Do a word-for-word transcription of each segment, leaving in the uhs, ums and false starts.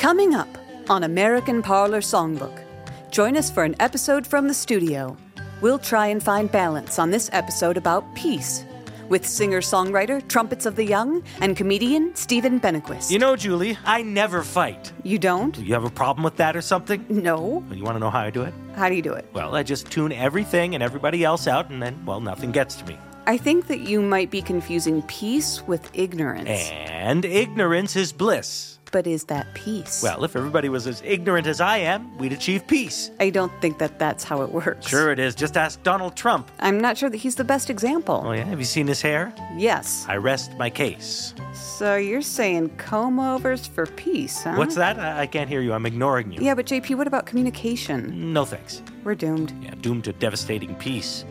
Coming up on American Parlor Songbook. Join us for an episode from the studio. We'll try and find balance on this episode about peace with singer-songwriter Trumpets of the Young and comedian Stephen Benequist. You know, Julie, I never fight. You don't? Do you have a problem with that or something? No. You want to know how I do it? How do you do it? Well, I just tune everything and everybody else out, and then, well, nothing gets to me. I think that you might be confusing peace with ignorance. And ignorance is bliss. But is that peace? Well, if everybody was as ignorant as I am, we'd achieve peace. I don't think that that's how it works. Sure it is. Just ask Donald Trump. I'm not sure that he's the best example. Oh, yeah? Have you seen his hair? Yes. I rest my case. So you're saying comb-overs for peace, huh? What's that? I-, I can't hear you. I'm ignoring you. Yeah, but J P, what about communication? No thanks. We're doomed. Yeah, doomed to devastating peace.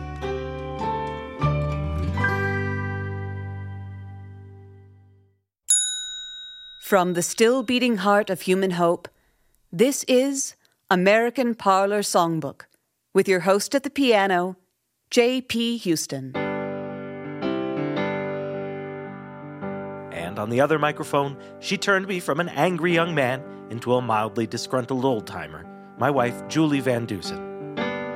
From the still-beating heart of human hope, this is American Parlor Songbook, with your host at the piano, J P Houston. And on the other microphone, she turned me from an angry young man into a mildly disgruntled old-timer, my wife, Julie Van Dusen.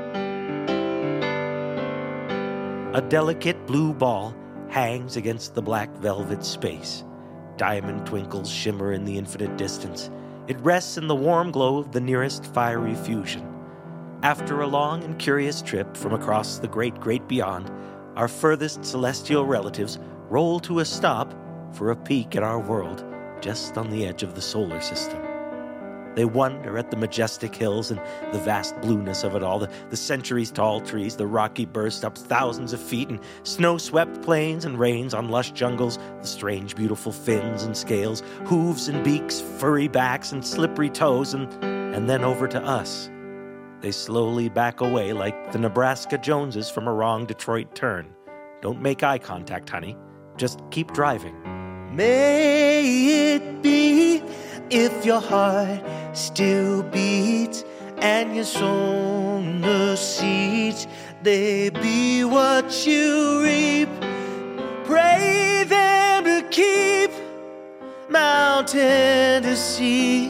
A delicate blue ball hangs against the black velvet space. Diamond twinkles shimmer in the infinite distance. It rests in the warm glow of the nearest fiery fusion. After a long and curious trip from across the great, great beyond, our furthest celestial relatives roll to a stop for a peek at our world just on the edge of the solar system. They wonder at the majestic hills and the vast blueness of it all, the, the centuries-tall trees, the rocky burst up thousands of feet, and snow-swept plains and rains on lush jungles, the strange, beautiful fins and scales, hooves and beaks, furry backs and slippery toes, and, and then over to us. They slowly back away like the Nebraska Joneses from a wrong Detroit turn. Don't make eye contact, honey. Just keep driving. May it be, if your heart still beats and your sown the seeds, they be what you reap. Pray them to keep mountain to sea,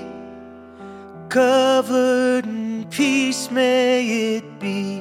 covered in peace may it be.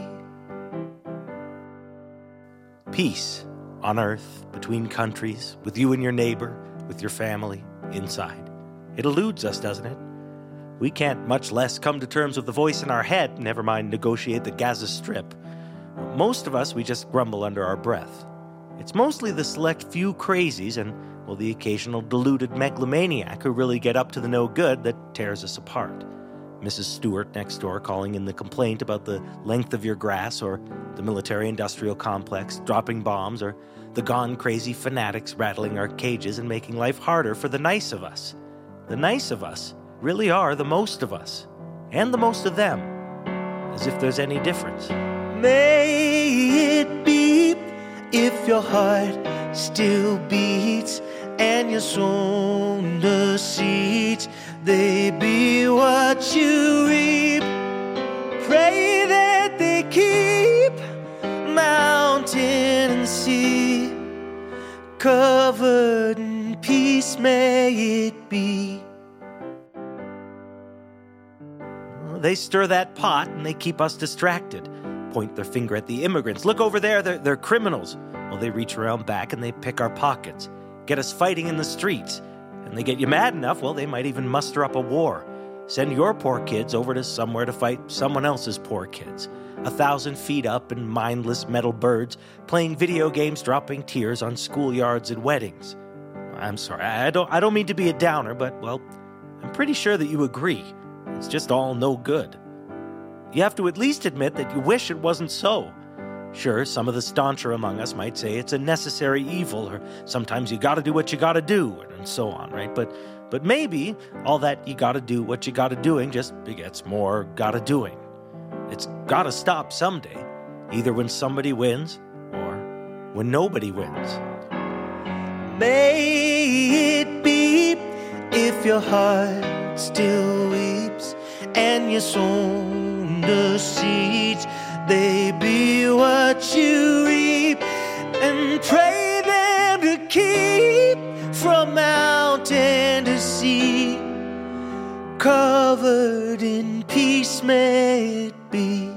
Peace on earth, between countries, with you and your neighbor, with your family, inside. It eludes us, doesn't it? We can't much less come to terms with the voice in our head, never mind negotiate the Gaza Strip. Most of us, we just grumble under our breath. It's mostly the select few crazies and, well, the occasional deluded megalomaniac who really get up to the no good that tears us apart. Missus Stewart next door calling in the complaint about the length of your grass, or the military-industrial complex dropping bombs, or the gone-crazy fanatics rattling our cages and making life harder for the nice of us. The nice of us really are the most of us, and the most of them, as if there's any difference. May it be, if your heart still beats and your sown the seeds, they be what you reap. Pray that they keep mountain and sea, covered in peace may it be. They stir that pot and they keep us distracted. Point their finger at the immigrants. Look over there, they're, they're criminals. Well, they reach around back and they pick our pockets. Get us fighting in the streets. And they get you mad enough, well, they might even muster up a war. Send your poor kids over to somewhere to fight someone else's poor kids. A thousand feet up and mindless metal birds playing video games, dropping tears on schoolyards and weddings. I'm sorry, I don't, I don't mean to be a downer, but, well, I'm pretty sure that you agree. It's just all no good. You have to at least admit that you wish it wasn't so. Sure, some of the stauncher among us might say it's a necessary evil, or sometimes you gotta do what you gotta do, and so on, right? But but maybe all that you gotta do what you gotta doing just begets more gotta doing. It's gotta stop someday, either when somebody wins or when nobody wins. May it be, if your heart still weeps and your sown the seeds, they be what you reap. And pray them to keep from mountain to sea, covered in peace may it be.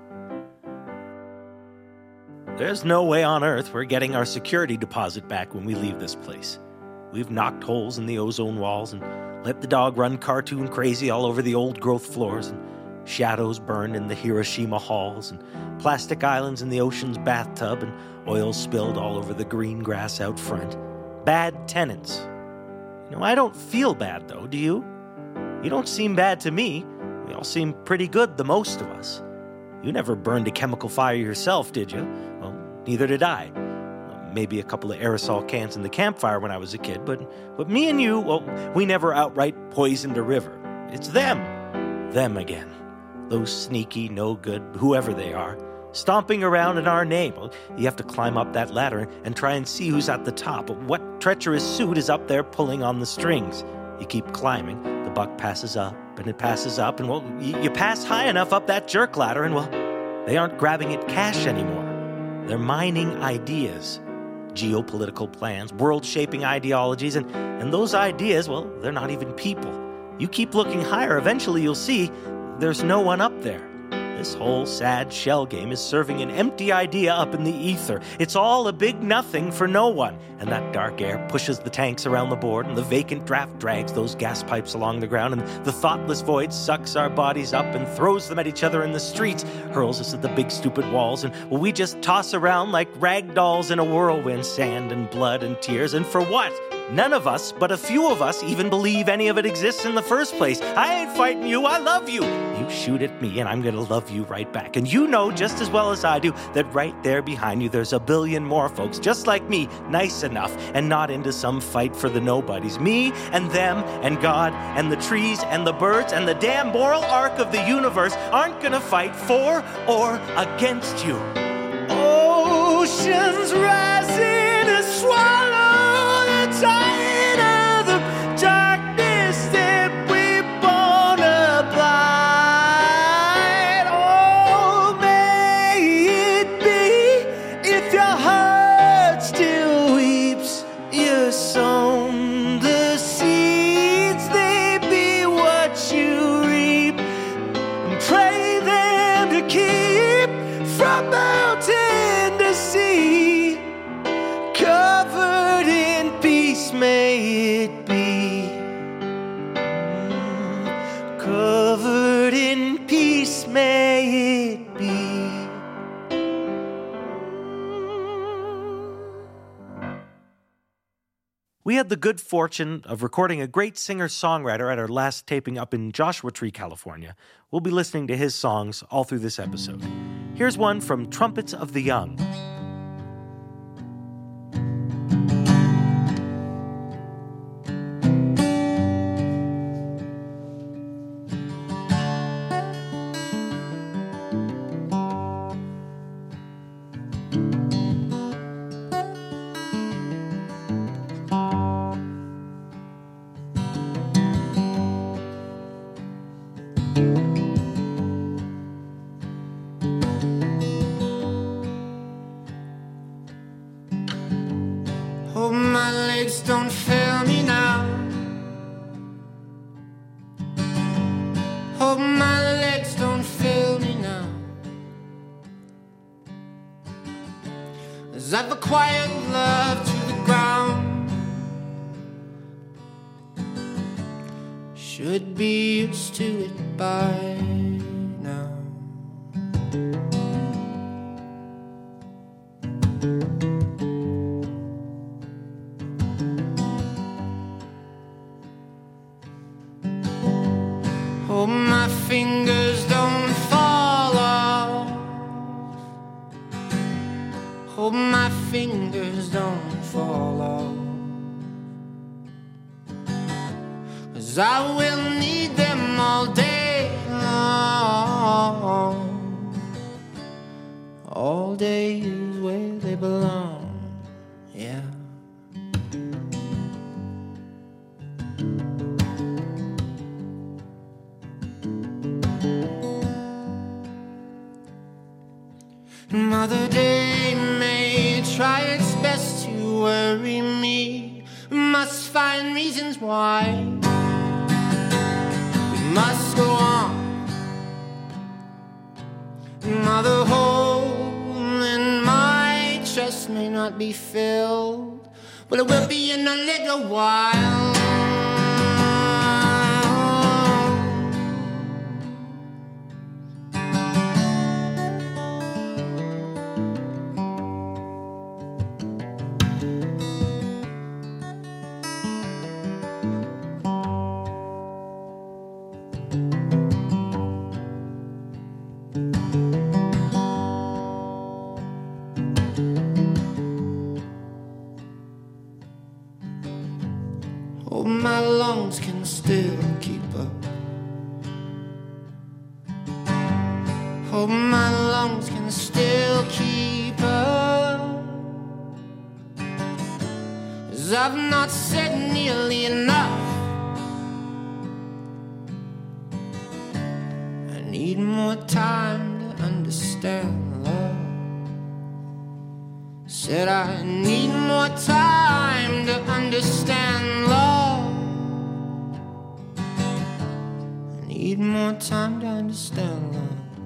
There's no way on earth we're getting our security deposit back when we leave this place. We've knocked holes in the ozone walls and let the dog run cartoon crazy all over the old-growth floors, and shadows burn in the Hiroshima halls, and plastic islands in the ocean's bathtub, and oil spilled all over the green grass out front. Bad tenants. You know, I don't feel bad, though, do you? You don't seem bad to me. We all seem pretty good, the most of us. You never burned a chemical fire yourself, did you? Well, neither did I. Maybe a couple of aerosol cans in the campfire when I was a kid, but, but me and you, well, we never outright poisoned a river. It's them. Them again. Those sneaky, no-good, whoever they are, stomping around in our name. Well, you have to climb up that ladder and try and see who's at the top. What treacherous suit is up there pulling on the strings? You keep climbing, the buck passes up, and it passes up, and, well, you, you pass high enough up that jerk ladder, and, well, they aren't grabbing at cash anymore. They're mining ideas. Geopolitical plans, world-shaping ideologies, and, and those ideas, well, they're not even people. You keep looking higher, eventually you'll see there's no one up there. This whole sad shell game is serving an empty idea up in the ether. It's all a big nothing for no one. And that dark air pushes the tanks around the board, and the vacant draft drags those gas pipes along the ground, and the thoughtless void sucks our bodies up and throws them at each other in the streets, hurls us at the big stupid walls, and well, we just toss around like rag dolls in a whirlwind, sand and blood and tears. And for what? None of us, but a few of us, even believe any of it exists in the first place. I ain't fighting you, I love you. You shoot at me, and I'm gonna love you right back. And you know just as well as I do that right there behind you there's a billion more folks just like me, nice enough and not into some fight for the nobodies. Me and them and God and the trees and the birds and the damn moral arc of the universe aren't gonna fight for or against you. Oceans rising to swallow the tide of the darkness that we born abide. Oh, may it be, if your heart still weeps, you're sown the seeds, they be what you reap. And pray them to keep from mountain to sea, covered in peace may it be. Mm, covered in peace may it be. We had the good fortune of recording a great singer-songwriter at our last taping up in Joshua Tree, California. We'll be listening to his songs all through this episode. Here's one from Trumpets of the Young. Oh, my legs don't fail me now. Oh, my legs don't fail me now. As I've acquired love to the ground, should be used to it by now. Oh, my fingers don't fall off. Oh, my fingers don't fall off. 'Cause I will need them all day long. All day is where they belong, yeah. Mother Day may try its best to worry me, must find reasons why. We must go on. Mother, hole in my chest may not be filled, but it will be in a little while. Oh, my lungs can still keep up. Oh, my lungs can still keep up. 'Cause I've not said nearly enough. I need more time to understand love. Said I need more time to understand love. I need more time to understand love.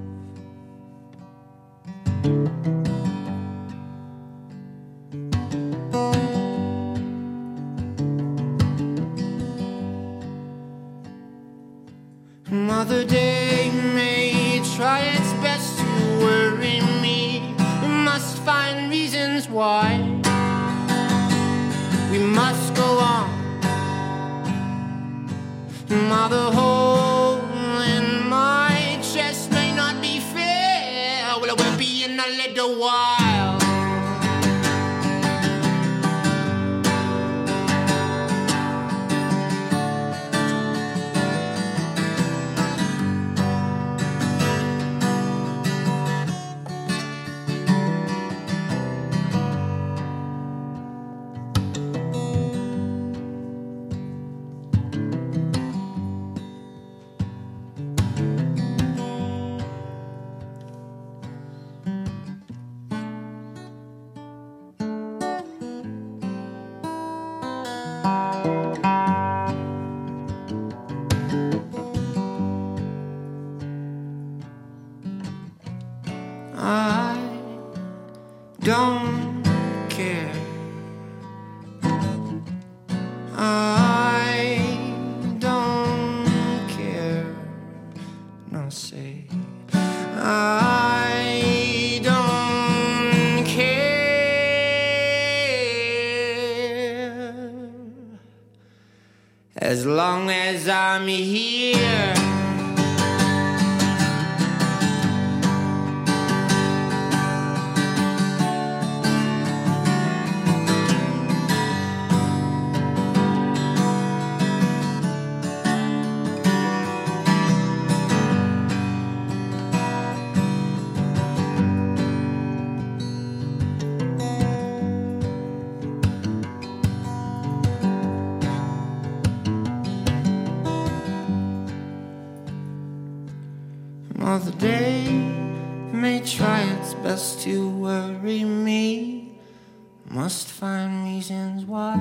Mother Day may try its best to worry me. We must find reasons why. We must go on. Mother, hole in my chest may not be fair. Well, it will be in a little while. I don't care. I don't care. No, say I don't care. As long as I'm here. Mother Day may try its best to worry me. Must find reasons why.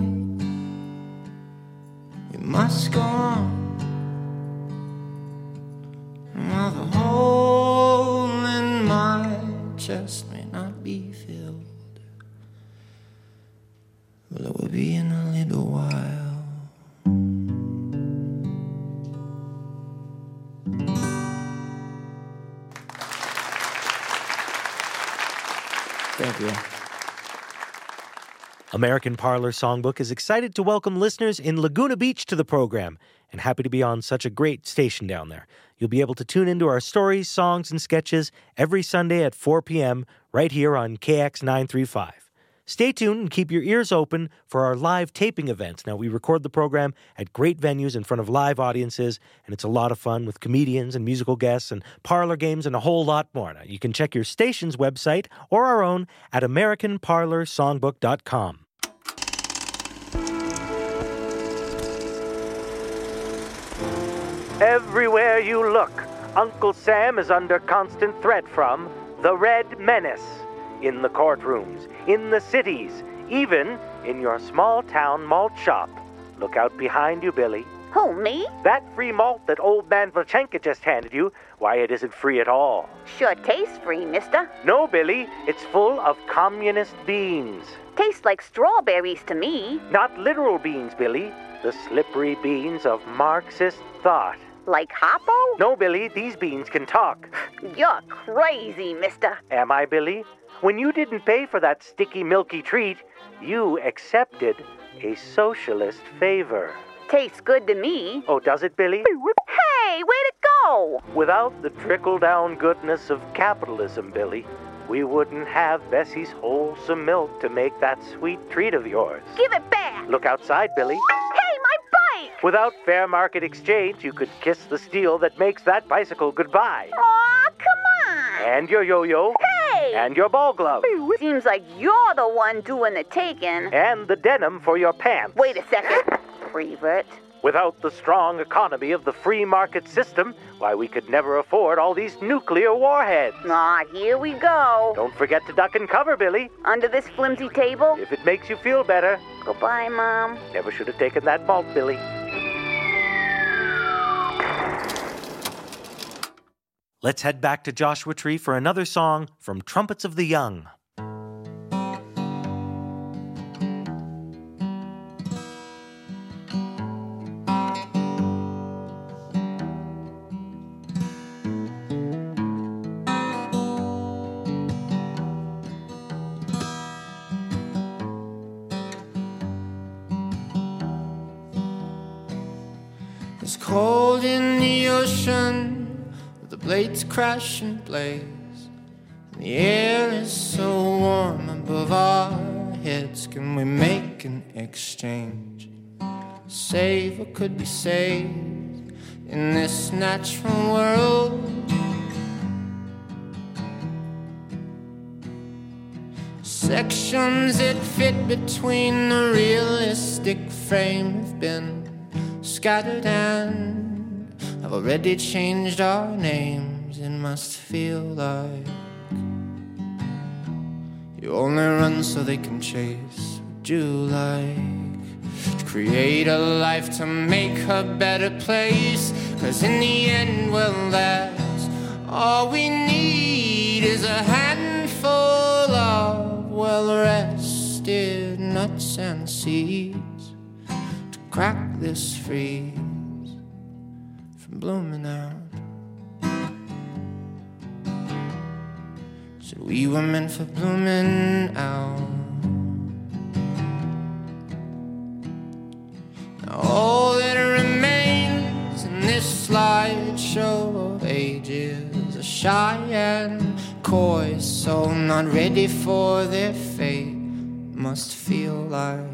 We must go on. Mother, hole in my chest may not be filled, but it will be in a little while. Thank you. American Parlor Songbook is excited to welcome listeners in Laguna Beach to the program and happy to be on such a great station down there. You'll be able to tune into our stories, songs, and sketches every Sunday at four p.m. right here on K X nine thirty-five. Stay tuned and keep your ears open for our live taping events. Now, we record the program at great venues in front of live audiences, and it's a lot of fun with comedians and musical guests and parlor games and a whole lot more. Now, you can check your station's website or our own at american parlor songbook dot com. Everywhere you look, Uncle Sam is under constant threat from the Red Menace. In the courtrooms, in the cities, even in your small-town malt shop. Look out behind you, Billy. Who, me? That free malt that old man Vlchenka just handed you, why, it isn't free at all. Sure tastes free, mister. No, Billy, it's full of communist beans. Tastes like strawberries to me. Not literal beans, Billy. The slippery beans of Marxist thought. Like Hoppo? No, Billy, these beans can talk. You're crazy, mister. Am I, Billy? When you didn't pay for that sticky, milky treat, you accepted a socialist favor. Tastes good to me. Oh, does it, Billy? Hey, where'd it go? Without the trickle-down goodness of capitalism, Billy, we wouldn't have Bessie's wholesome milk to make that sweet treat of yours. Give it back. Look outside, Billy. Hey, my bike! Without fair market exchange, you could kiss the steel that makes that bicycle goodbye. Aw, come on. And your yo-yo. Hey! And your ball glove. Seems like you're the one doing the taking. And the denim for your pants. Wait a second. Prevert. Without the strong economy of the free market system, why, we could never afford all these nuclear warheads. Aw, here we go. Don't forget to duck and cover, Billy. Under this flimsy table? If it makes you feel better. Goodbye, Mom. Never should have taken that malt, Billy. Let's head back to Joshua Tree for another song from Trumpets of the Young. It's cold in the ocean, with the blades crash and blaze, and the air is so warm above our heads. Can we make an exchange? Save what could be saved in this natural world. Sections that fit between the realistic frame have been scattered and have already changed our names. It must feel like you only run so they can chase. Would you like to create a life to make a better place? 'Cause in the end, well, that's all we need is a handful of well-rested nuts and seeds to crack this freeze from blooming out. So we were meant for blooming out. Now all that remains in this slideshow of ages, a shy and coy soul not ready for their fate, must feel like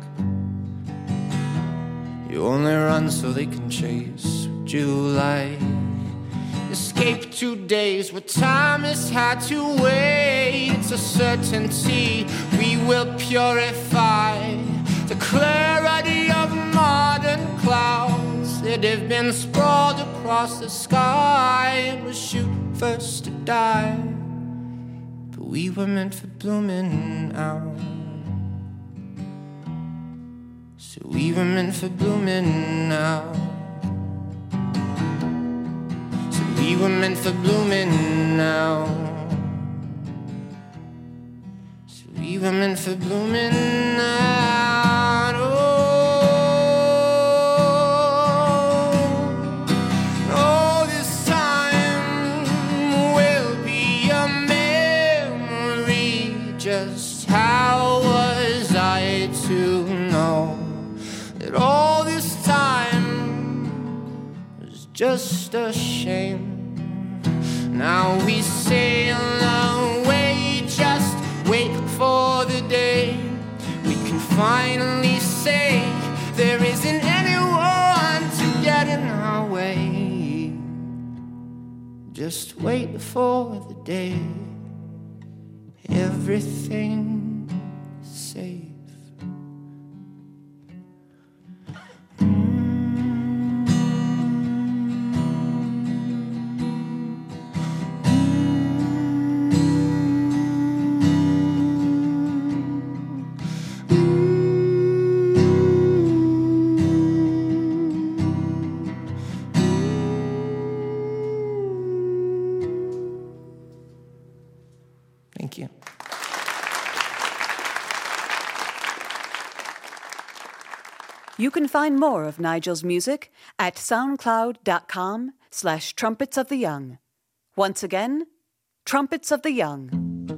you only run so they can chase. Would you like escape two days where time has had to wait? It's a certainty we will purify the clarity of modern clouds that have been sprawled across the sky. It was shoot first to die, but we were meant for blooming out. So we were meant for blooming out. So we were meant for blooming out. So we were meant for blooming out. Oh, oh, this time will be a memory. Just how was I to know that all this time was just a shame? Now we sail away, just wait for the day we can finally say there isn't anyone to get in our way. Just wait for the day everything is safe. You can find more of Nigel's music at soundcloud.com slash trumpets of the young. Once again, Trumpets of the Young.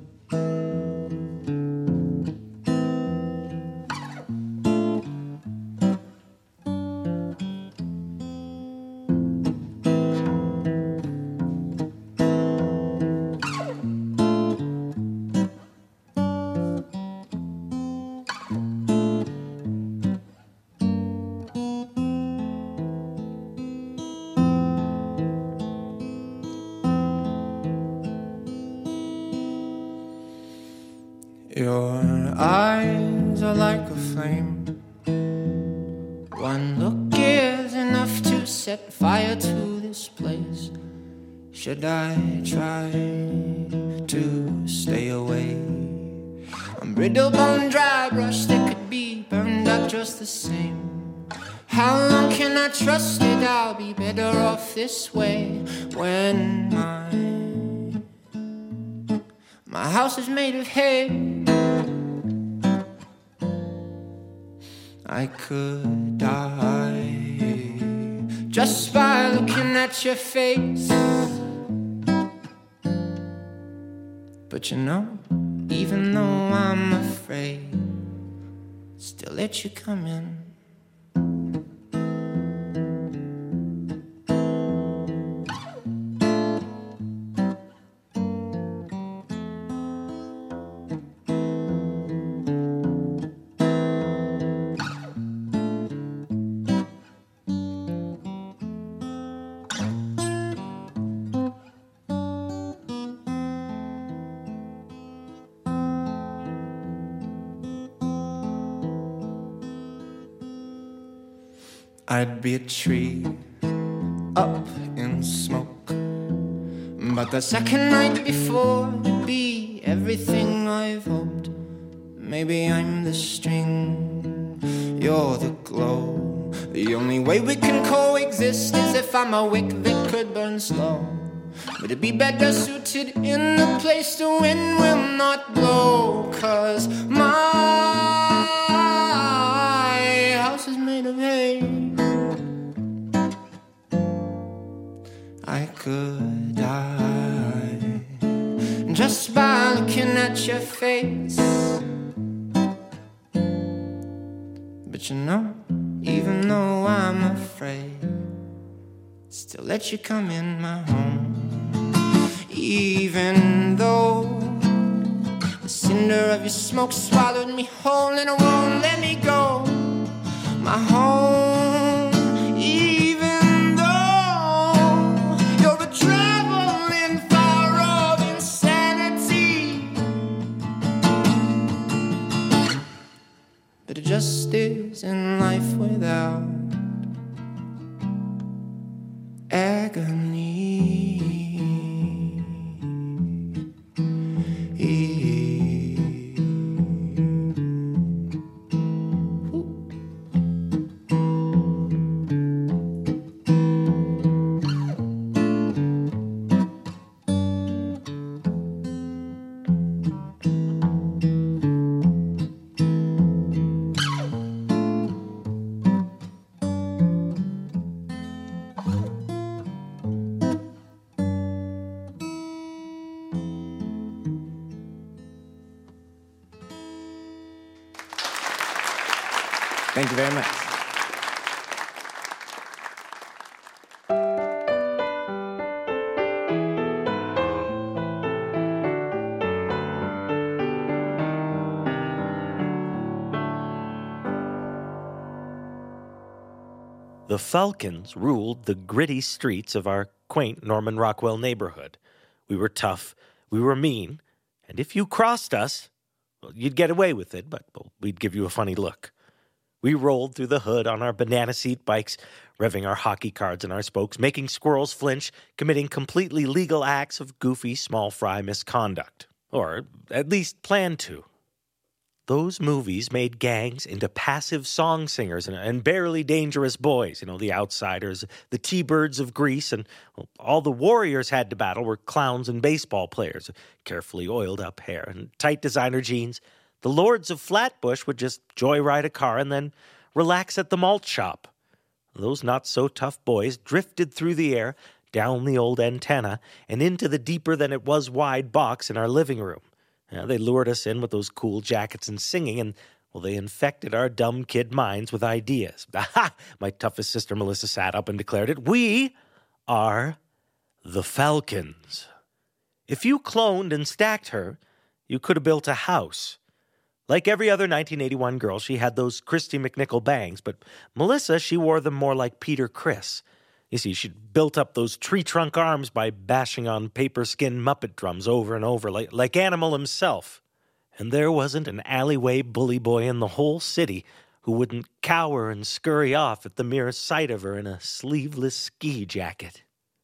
Your eyes are like a flame. One look is enough to set fire to this place. Should I try to stay away? I'm brittle bone, dry brush that could be burned up just the same. How long can I trust it? I'll be better off this way. When my My house is made of hay, I could die just by looking at your face. But you know, even though I'm afraid, still let you come in. I'd be a tree up in smoke, but the second night before would be everything I've hoped. Maybe I'm the string, you're the glow. The only way we can coexist is if I'm a wick that could burn slow. But it'd be better suited in a place the wind will not blow. 'Cause my house is made of hay. I could die just by looking at your face. But you know, even though I'm afraid, still let you come in my home. Even though the cinder of your smoke swallowed me whole and it won't let me go. My home, even though you're a traveling far of insanity. But it just isn't life without agony. Thank you very much. The Falcons ruled the gritty streets of our quaint Norman Rockwell neighborhood. We were tough, we were mean, and if you crossed us, well, you'd get away with it, but well, we'd give you a funny look. We rolled through the hood on our banana seat bikes, revving our hockey cards in our spokes, making squirrels flinch, committing completely legal acts of goofy, small fry misconduct. Or at least planned to. Those movies made gangs into passive song singers and, and barely dangerous boys. You know, the outsiders, the T-Birds of Greece, and well, all the warriors had to battle were clowns and baseball players, carefully oiled up hair and tight designer jeans. The lords of Flatbush would just joyride a car and then relax at the malt shop. Those not-so-tough boys drifted through the air, down the old antenna, and into the deeper-than-it-was-wide box in our living room. Now, they lured us in with those cool jackets and singing, and, well, they infected our dumb kid minds with ideas. Aha! My toughest sister Melissa sat up and declared it. We are the Falcons. If you cloned and stacked her, you could have built a house. Like every other nineteen eighty-one girl, she had those Christy McNichol bangs, but Melissa, she wore them more like Peter Criss. You see, she'd built up those tree-trunk arms by bashing on paper-skin Muppet drums over and over, like, like Animal himself. And there wasn't an alleyway bully boy in the whole city who wouldn't cower and scurry off at the mere sight of her in a sleeveless ski jacket.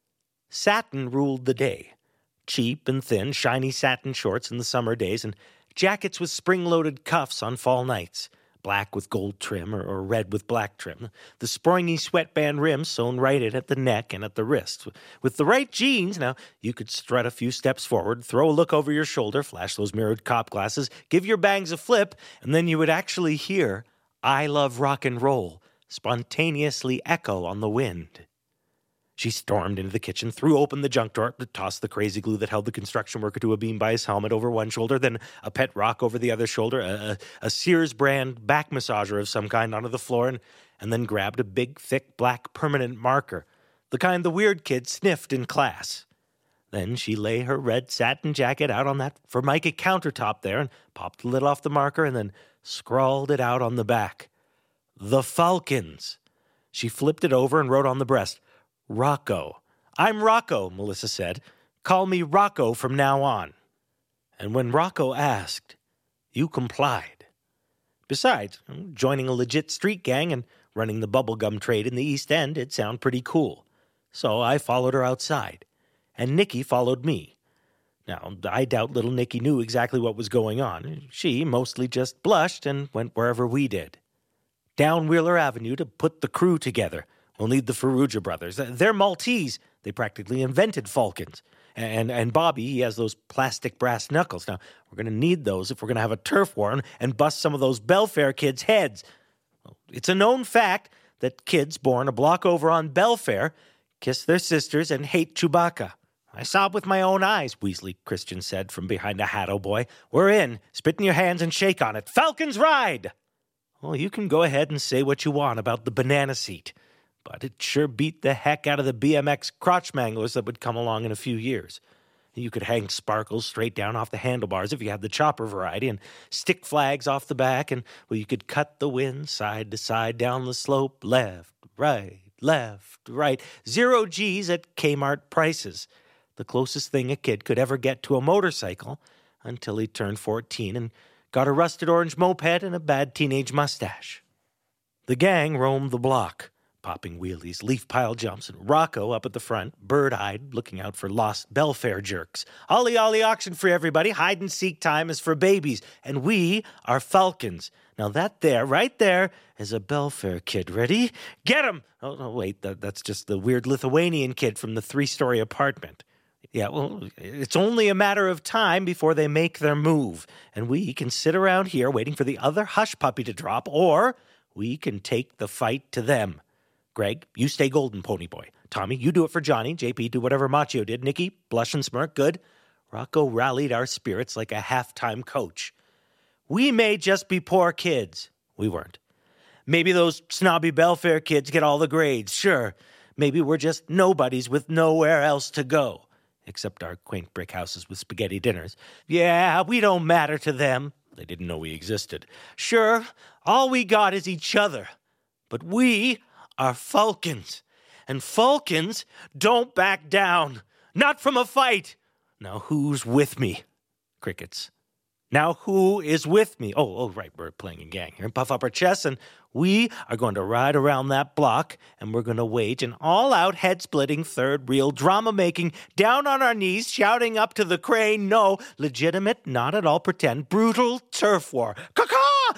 Satin ruled the day. Cheap and thin, shiny satin shorts in the summer days, and jackets with spring-loaded cuffs on fall nights, black with gold trim or, or red with black trim, the springy sweatband rims sewn right in at the neck and at the wrist. With the right jeans, now, you could strut a few steps forward, throw a look over your shoulder, flash those mirrored cop glasses, give your bangs a flip, and then you would actually hear "I Love Rock and Roll" spontaneously echo on the wind. She stormed into the kitchen, threw open the junk drawer, tossed the crazy glue that held the construction worker to a beam by his helmet over one shoulder, then a pet rock over the other shoulder, a, a, a Sears brand back massager of some kind onto the floor, and, and then grabbed a big, thick, black permanent marker, the kind the weird kid sniffed in class. Then she lay her red satin jacket out on that Formica countertop there and popped the lid off the marker and then scrawled it out on the back. The Falcons. She flipped it over and wrote on the breast, Rocco. I'm Rocco, Melissa said. Call me Rocco from now on. And when Rocco asked, you complied. Besides, joining a legit street gang and running the bubblegum trade in the East End, it'd sound pretty cool. So I followed her outside, and Nikki followed me. Now, I doubt little Nikki knew exactly what was going on. She mostly just blushed and went wherever we did. Down Wheeler Avenue to put the crew together. We'll need the Ferrugia brothers. They're Maltese. They practically invented falcons. And and Bobby, he has those plastic brass knuckles. Now, we're going to need those if we're going to have a turf war and, and bust some of those Belfair kids' heads. It's a known fact that kids born a block over on Belfair kiss their sisters and hate Chewbacca. I saw it with my own eyes, Weasley Christian said from behind a hat, oh boy. We're in. Spit in your hands and shake on it. Falcons ride! Well, you can go ahead and say what you want about the banana seat. But it sure beat the heck out of the B M X crotch manglers that would come along in a few years. You could hang sparkles straight down off the handlebars if you had the chopper variety, and stick flags off the back, and, well, you could cut the wind side to side down the slope, left, right, left, right. Zero G's at Kmart prices. The closest thing a kid could ever get to a motorcycle until he turned fourteen and got a rusted orange moped and a bad teenage mustache. The gang roamed the block, popping wheelies, leaf pile jumps, and Rocco up at the front, bird-eyed, looking out for lost Belfair jerks. Ollie, ollie, auction for everybody. Hide-and-seek time is for babies, and we are Falcons. Now that there, right there, is a Belfair kid. Ready? Get him! Oh, no, wait, that, that's just the weird Lithuanian kid from the three-story apartment. Yeah, well, it's only a matter of time before they make their move, and we can sit around here waiting for the other hush puppy to drop, or we can take the fight to them. Greg, you stay golden, pony boy. Tommy, you do it for Johnny. J P, do whatever Machio did. Nikki, blush and smirk. Good. Rocco rallied our spirits like a halftime coach. We may just be poor kids. We weren't. Maybe those snobby Belfair kids get all the grades. Sure. Maybe we're just nobodies with nowhere else to go. Except our quaint brick houses with spaghetti dinners. Yeah, we don't matter to them. They didn't know we existed. Sure, all we got is each other. But we are Falcons, and Falcons don't back down. Not from a fight. Now who's with me? Crickets. Now who is with me? Oh, oh, right, we're playing a gang here. Puff up our chests, and we are going to ride around that block, and we're going to wage an all-out, head-splitting, third-reel, drama-making, down on our knees, shouting up to the crane, no, legitimate, not at all pretend, brutal turf war. Caw-caw!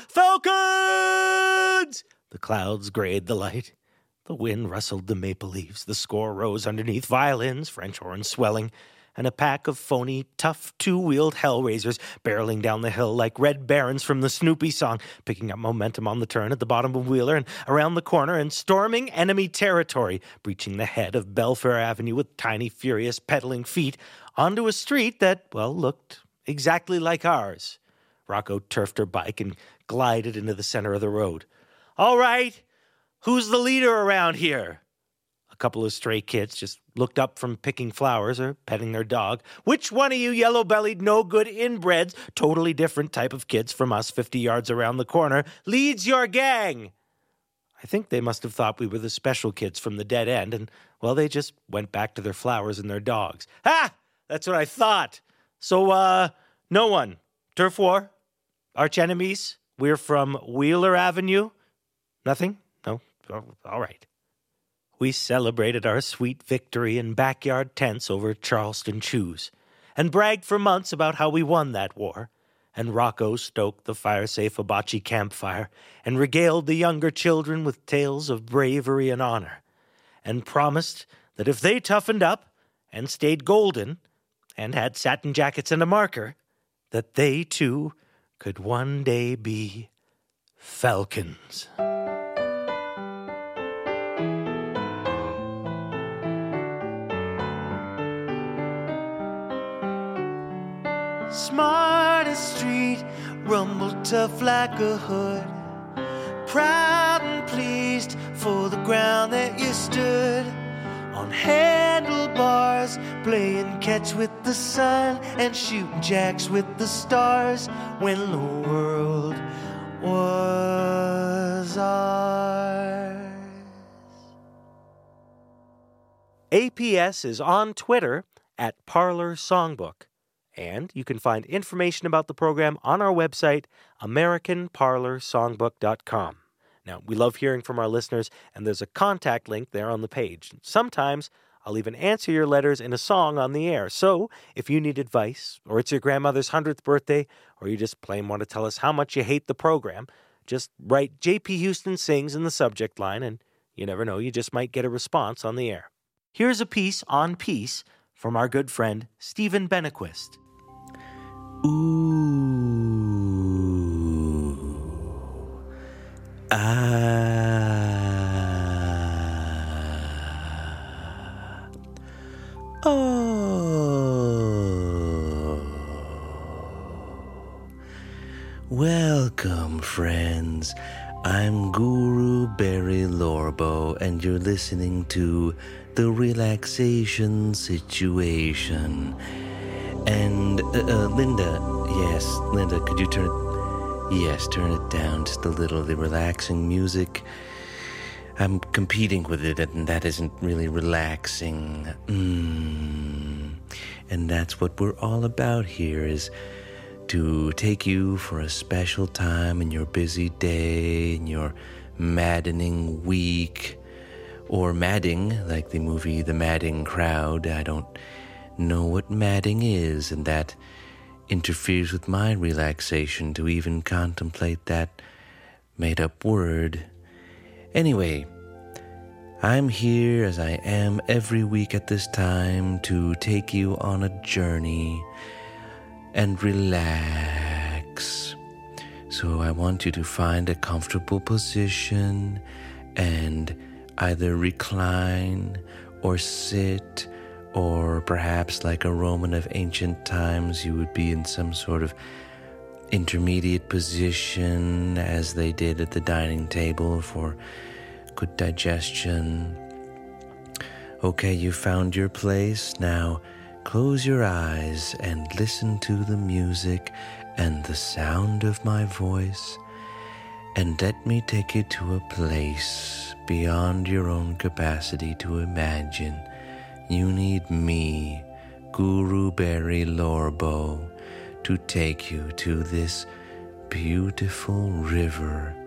Falcons! The clouds grayed the light. The wind rustled the maple leaves. The score rose underneath, violins, French horns swelling. and a pack of phony, tough, two-wheeled hellraisers barreling down the hill like red barons from the Snoopy song, picking up momentum on the turn at the bottom of Wheeler and around the corner and storming enemy territory, breaching the head of Belfair Avenue with tiny, furious, pedaling feet onto a street that, well, looked exactly like ours. Rocco turfed her bike and glided into the center of the road. "All right, who's the leader around here?" A couple of stray kids just looked up from picking flowers or petting their dog. "Which one of you yellow-bellied, no-good inbreds, totally different type of kids from us fifty yards around the corner, leads your gang?" I think they must have thought we were the special kids from the dead end, and, well, they just went back to their flowers and their dogs. "Ha! That's what I thought. So, uh, no one. Turf war? Arch enemies? We're from Wheeler Avenue? Nothing? No? Oh, all right." We celebrated our sweet victory in backyard tents over Charleston chews, and bragged for months about how we won that war, and Rocco stoked the fire-safe hibachi campfire and regaled the younger children with tales of bravery and honor, and promised that if they toughened up and stayed golden and had satin jackets and a marker, that they, too, could one day be falcons. Smartest street, rumbled tough like a hood. Proud and pleased for the ground that you stood. On handlebars, playing catch with the sun and shooting jacks with the stars when the world was ours. A P S is on Twitter at Parlor Songbook. And you can find information about the program on our website, american parlor songbook dot com. Now, we love hearing from our listeners, and there's a contact link there on the page. Sometimes I'll even answer your letters in a song on the air. So if you need advice, or it's your grandmother's hundredth birthday, or you just plain want to tell us how much you hate the program, just write J P Houston Sings in the subject line, and you never know, you just might get a response on the air. Here's a piece on peace from our good friend Stephen Benequist. Ooh, ah, oh. Welcome, friends. I'm Guru Barry Lorbo, and you're listening to The Relaxation Situation. And, uh, uh, Linda, yes, Linda, could you turn it, yes, turn it down just a little, the relaxing music. I'm competing with it, and that isn't really relaxing. Mm. And that's what we're all about here, is to take you for a special time in your busy day, in your maddening week, or madding, like the movie The Madding Crowd. I don't know what madding is, and that interferes with my relaxation to even contemplate that made-up word. Anyway, I'm here as I am every week at this time to take you on a journey and relax. So I want you to find a comfortable position and either recline or sit, or perhaps like a Roman of ancient times, you would be in some sort of intermediate position as they did at the dining table for good digestion. Okay, you found your place. Now close your eyes and listen to the music and the sound of my voice, and let me take you to a place beyond your own capacity to imagine. You need me, Guru Barry Lorbo, to take you to this beautiful river.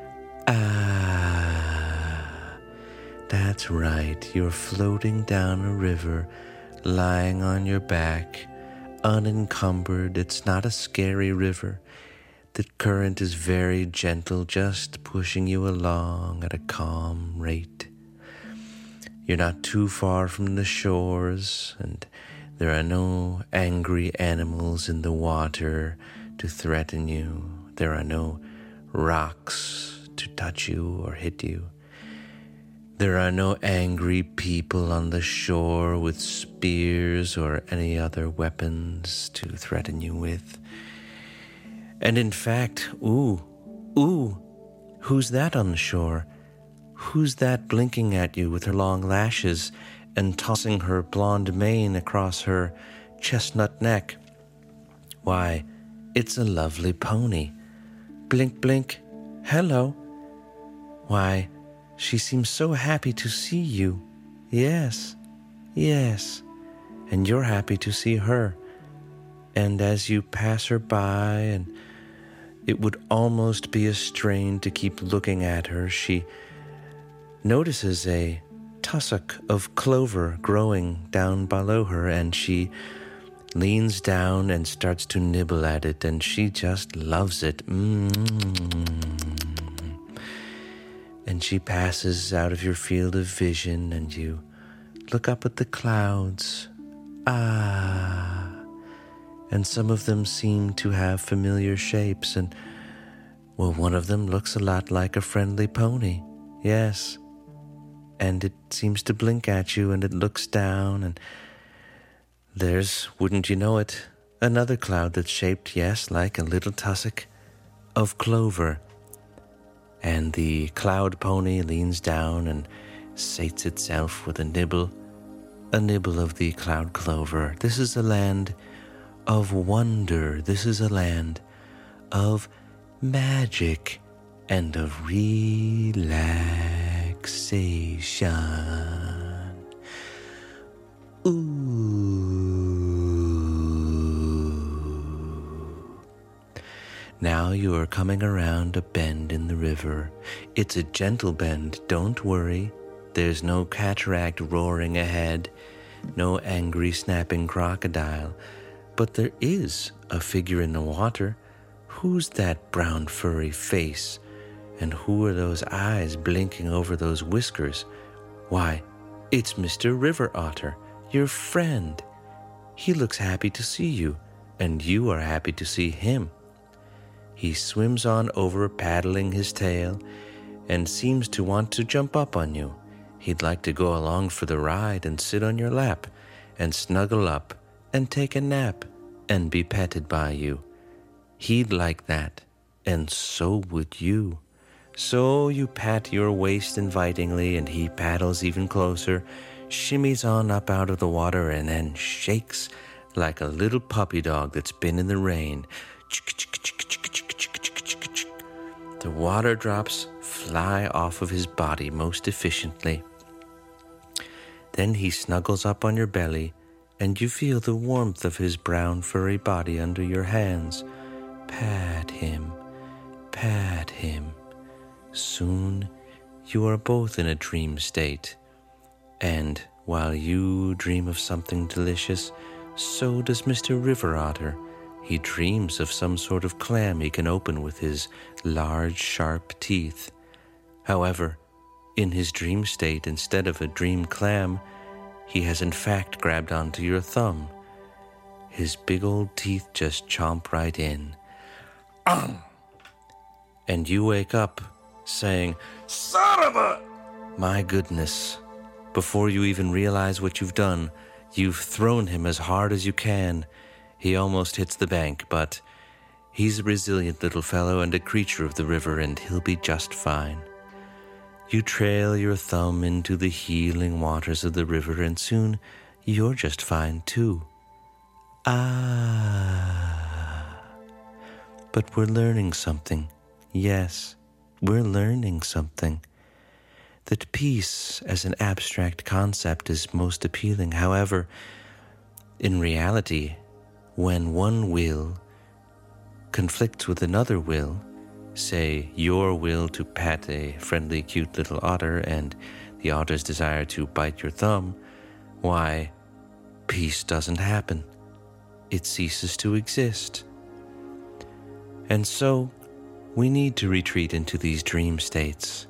Ah, that's right, you're floating down a river, lying on your back, unencumbered. It's not a scary river. The current is very gentle, just pushing you along at a calm rate. You're not too far from the shores, and There are no angry animals in the water to threaten you. There are no rocks to touch you or hit you. There are no angry people on the shore with spears or any other weapons to threaten you with. And in fact, ooh, ooh, who's that on the shore? Who's that blinking at you with her long lashes and tossing her blonde mane across her chestnut neck? Why, it's a lovely pony. Blink, blink, hello. Why, she seems so happy to see you. Yes, yes, and you're happy to see her. And as you pass her by, and it would almost be a strain to keep looking at her, she notices a tussock of clover growing down below her, and she leans down and starts to nibble at it, and she just loves it. Mm-hmm. And she passes out of your field of vision, and you look up at the clouds. Ah, and some of them seem to have familiar shapes, and, well, one of them looks a lot like a friendly pony. Yes, and it seems to blink at you, and it looks down, and there's, wouldn't you know it, another cloud that's shaped, yes, like a little tussock of clover. And the cloud pony leans down and sates itself with a nibble, a nibble of the cloud clover. This is a land of wonder. This is a land of magic and of relaxation. Ooh. Now you are coming around a bend in the river. It's a gentle bend, don't worry. There's no cataract roaring ahead, no angry snapping crocodile. But there is a figure in the water. Who's that brown furry face? And who are those eyes blinking over those whiskers? Why, it's Mister River Otter, your friend. He looks happy to see you, and you are happy to see him. He swims on over, paddling his tail, and seems to want to jump up on you. He'd like to go along for the ride and sit on your lap and snuggle up and take a nap and be petted by you. He'd like that, and so would you. So you pat your waist invitingly, and he paddles even closer, shimmies on up out of the water, and then shakes like a little puppy dog that's been in the rain. The water drops fly off of his body most efficiently. Then he snuggles up on your belly, and you feel the warmth of his brown furry body under your hands. Pat him, pat him. Soon you are both in a dream state, and while you dream of something delicious, so does Mister River Otter. He dreams of some sort of clam he can open with his large, sharp teeth. However, in his dream state, instead of a dream clam, he has in fact grabbed onto your thumb. His big old teeth just chomp right in. Um! And you wake up saying, "Son of a..." My goodness. Before you even realize what you've done, you've thrown him as hard as you can. He almost hits the bank, but he's a resilient little fellow and a creature of the river, and he'll be just fine. You trail your thumb into the healing waters of the river, and soon you're just fine too. Ah. But we're learning something. Yes, we're learning something. That peace as an abstract concept is most appealing. However, in reality, when one will conflicts with another will, say your will to pat a friendly, cute little otter and the otter's desire to bite your thumb, why, peace doesn't happen. It ceases to exist. And so, we need to retreat into these dream states.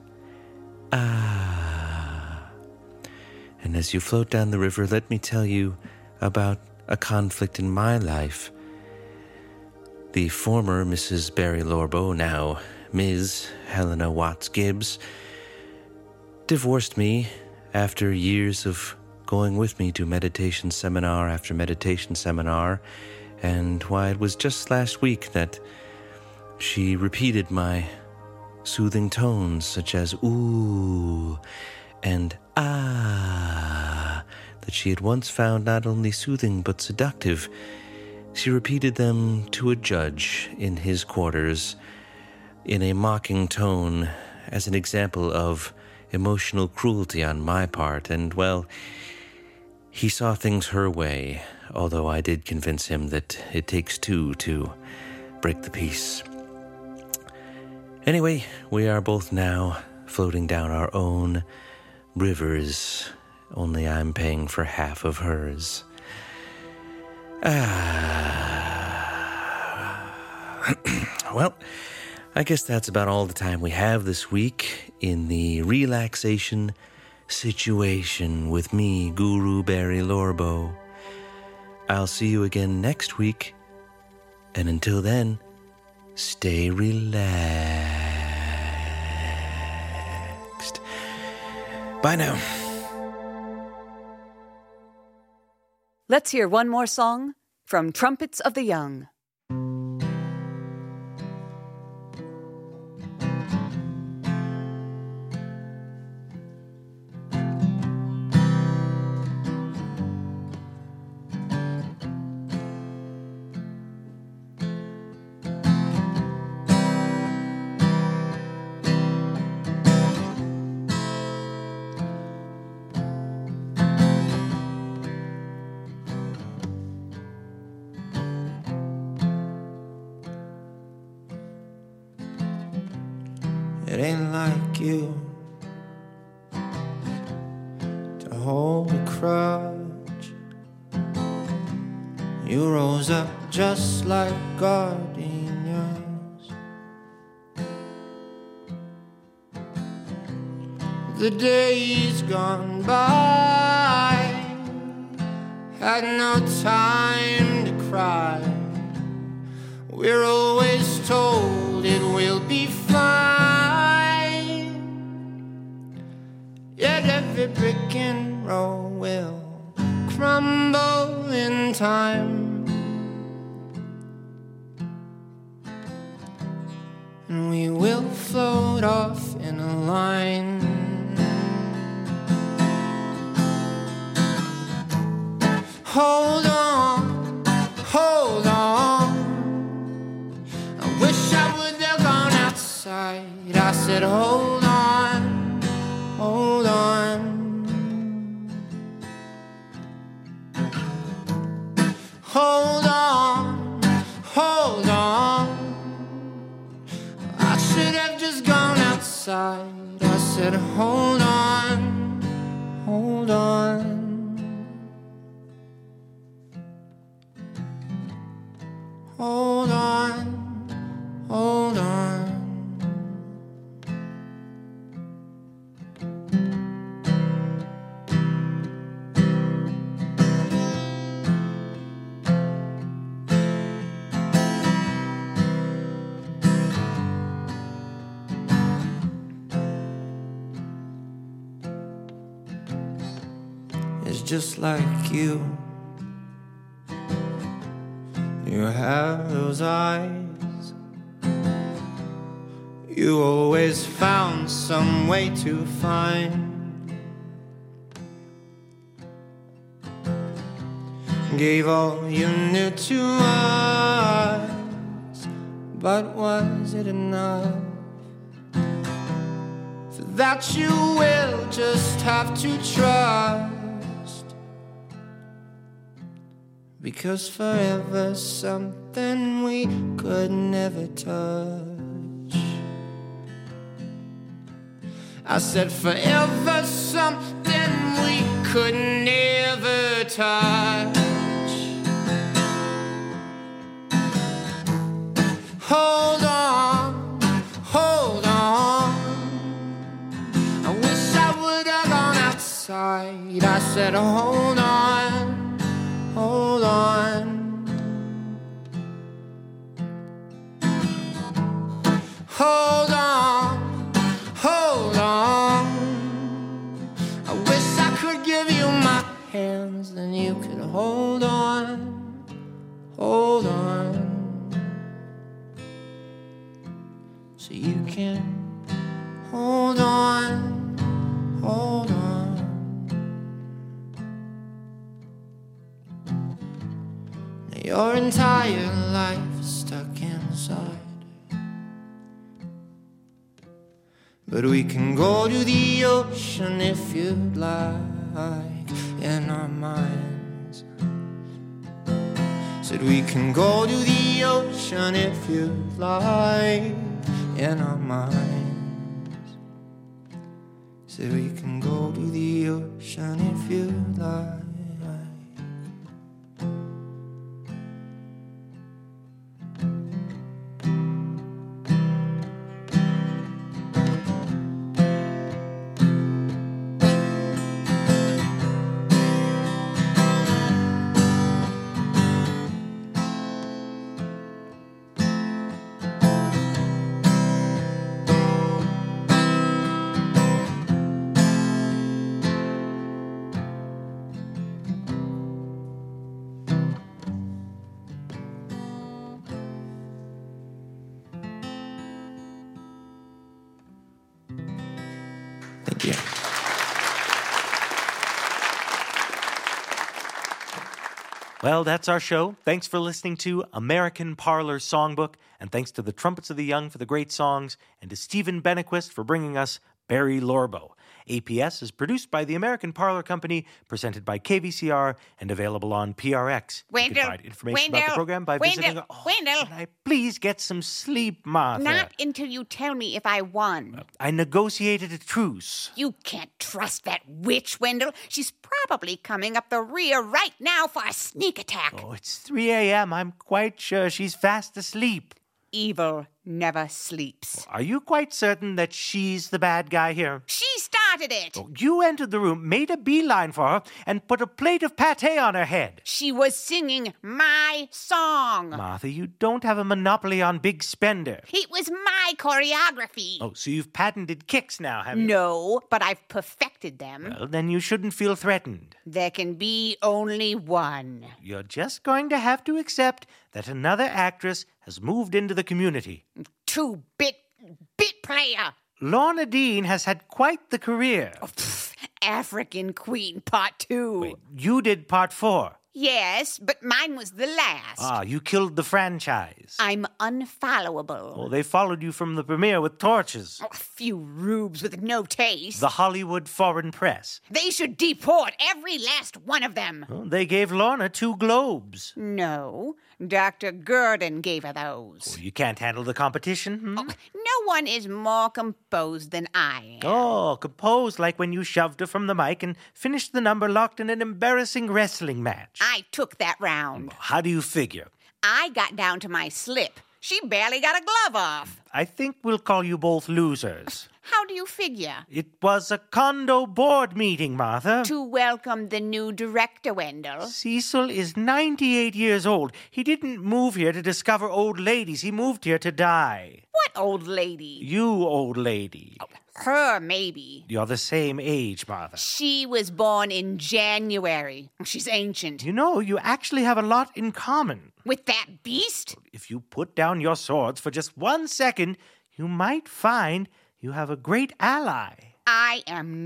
Ah. And as you float down the river, let me tell you about a conflict in my life. The former Missus Barry Lorbo, now Miz Helena Watts Gibbs, divorced me after years of going with me to meditation seminar after meditation seminar, and why it was just last week that she repeated my soothing tones such as ooh and ah that she had once found not only soothing but seductive. She repeated them to a judge in his quarters in a mocking tone as an example of emotional cruelty on my part, and, well, he saw things her way, although I did convince him that it takes two to break the peace. Anyway, we are both now floating down our own rivers, only I'm paying for half of hers. Ah. Well, I guess that's about all the time we have this week in the relaxation situation with me, Guru Barry Lorbo. I'll see you again next week, and until then, stay relaxed. Bye now. Let's hear one more song from Trumpets of the Young. It ain't like you to hold a crutch. You rose up just like gardenias. The days gone by had no time to cry. We're always told it will be fine. Yet every brick and roll will crumble in time, and we will float off in a line. Hold on, hold on. I wish I would have gone outside. I said hold on, hold on. Hold on, hold on. I should have just gone outside. I said hold on, hold on. Hold on, hold on. It's just like you. You have those eyes. You always found some way to find. Gave all you knew to us, but was it enough? For that you will just have to trust. Because forever's something we could never touch. I said forever's something we could never touch. Hold on, hold on. I wish I would have gone outside. I said hold on, hold on. Hold on, hold on. I wish I could give you my hands, then you could hold on, hold on. So you can hold on, hold on. Now your entire life is stuck inside. But we can go to the ocean if you'd like, in our minds. Said we can go to the ocean if you'd like, in our minds. Said we can go to the ocean if you'd like. Thank you. Well, that's our show. Thanks for listening to American Parlor Songbook, and thanks to the Trumpets of the Young for the great songs, and to Stephen Benequist for bringing us Barry Lorbo. A P S is produced by the American Parlor Company, presented by K V C R, and available on P R X. Wendell, you can find information Wendell, about the program by Wendell, visiting... Oh, Wendell. Can I please get some sleep, Martha? Not until you tell me if I won. I negotiated a truce. You can't trust that witch, Wendell. She's probably coming up the rear right now for a sneak attack. Oh, it's three a.m. I'm quite sure she's fast asleep. Evil never sleeps. Are you quite certain that she's the bad guy here? She started it. Oh, you entered the room, made a beeline for her, and put a plate of pâté on her head. She was singing my song. Martha, you don't have a monopoly on Big Spender. It was my choreography. Oh, so you've patented kicks now, have you? No, but I've perfected them. Well, then you shouldn't feel threatened. There can be only one. You're just going to have to accept that another actress has moved into the community. Two-bit bit player. Lorna Dean has had quite the career. Oh, pff, African Queen Part Two. Wait, you did part four. Yes, but mine was the last. Ah, you killed the franchise. I'm unfollowable. Oh, they followed you from the premiere with torches. Oh, a few rubes with no taste. The Hollywood Foreign Press. They should deport every last one of them. Oh, they gave Lorna two Globes. No, Doctor Gurdon gave her those. Oh, you can't handle the competition, hmm? Oh, no one is more composed than I am. Oh, composed like when you shoved her from the mic and finished the number locked in an embarrassing wrestling match. I took that round. How do you figure? I got down to my slip. She barely got a glove off. I think we'll call you both losers. How do you figure? It was a condo board meeting, Martha. To welcome the new director, Wendell. Cecil is ninety-eight years old. He didn't move here to discover old ladies. He moved here to die. What old lady? You, old lady. Oh, her, maybe. You're the same age, Martha. She was born in January. She's ancient. You know, you actually have a lot in common. With that beast? If you put down your swords for just one second, you might find you have a great ally. I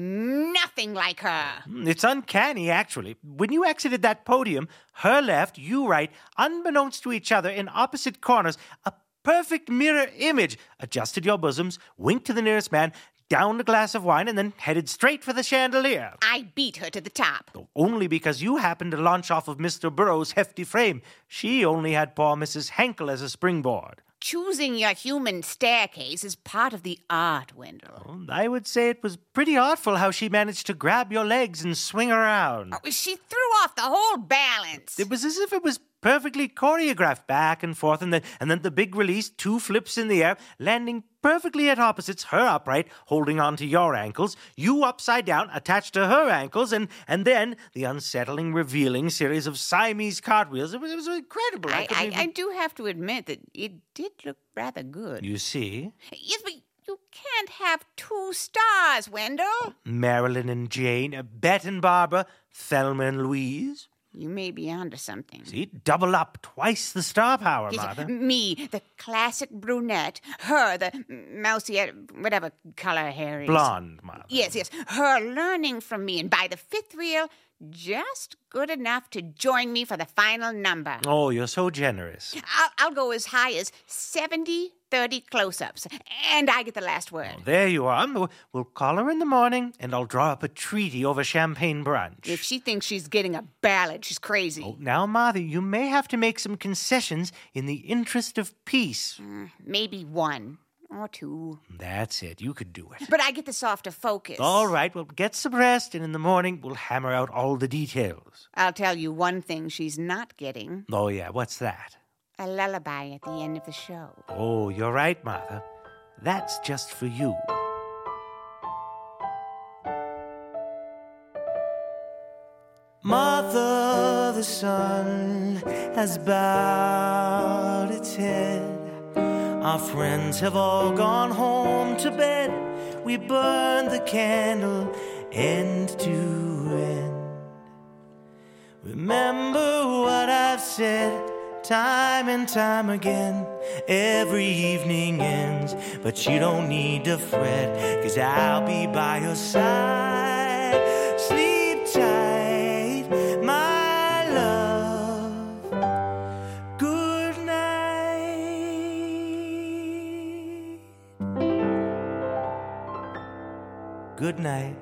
am nothing like her. It's uncanny, actually. When you exited that podium, her left, you right, unbeknownst to each other in opposite corners, a perfect mirror image, adjusted your bosoms, winked to the nearest man, downed a glass of wine, and then headed straight for the chandelier. I beat her to the top. Only because you happened to launch off of Mister Burroughs' hefty frame. She only had poor Missus Henkel as a springboard. Choosing your human staircase is part of the art, Wendell. I would say it was pretty artful how she managed to grab your legs and swing around. Oh, she threw off the whole balance. It was as if it was perfectly choreographed back and forth, and then and then the big release, two flips in the air, landing perfectly at opposites, her upright, holding on to your ankles, you upside down, attached to her ankles, and, and then the unsettling, revealing series of Siamese cartwheels. It was, it was incredible. I, I, couldn't I, even- I do have to admit that it did look rather good. You see? Yes, but you can't have two stars, Wendell. Marilyn and Jane, uh, Bet and Barbara, Thelma and Louise. You may be onto something. See, double up, twice the star power, Yes, Martha. me, the classic brunette. Her, the mousy, whatever color hair is. Blonde, Martha. Yes, yes. Her learning from me, and by the fifth reel, just good enough to join me for the final number. Oh, you're so generous. I'll, I'll go as high as seventy thirty close-ups, and I get the last word. Well, there you are. We'll- We'll call her in the morning, and I'll draw up a treaty over champagne brunch. If she thinks she's getting a ballad, she's crazy. Oh, now, Martha, you may have to make some concessions in the interest of peace. Maybe one or two. That's it. You could do it. But I get the softer focus. All right, well, get some rest, and in the morning, we'll hammer out all the details. I'll tell you one thing she's not getting. Oh, yeah, what's that? A lullaby at the end of the show. Oh, you're right, Martha. That's just for you. Martha, the sun has bowed its head. Our friends have all gone home to bed. We burned the candle end to end. Remember what I've said time and time again. Every evening ends, but you don't need to fret, 'cause I'll be by your side. Sleep tight, my love. Good night. Good night.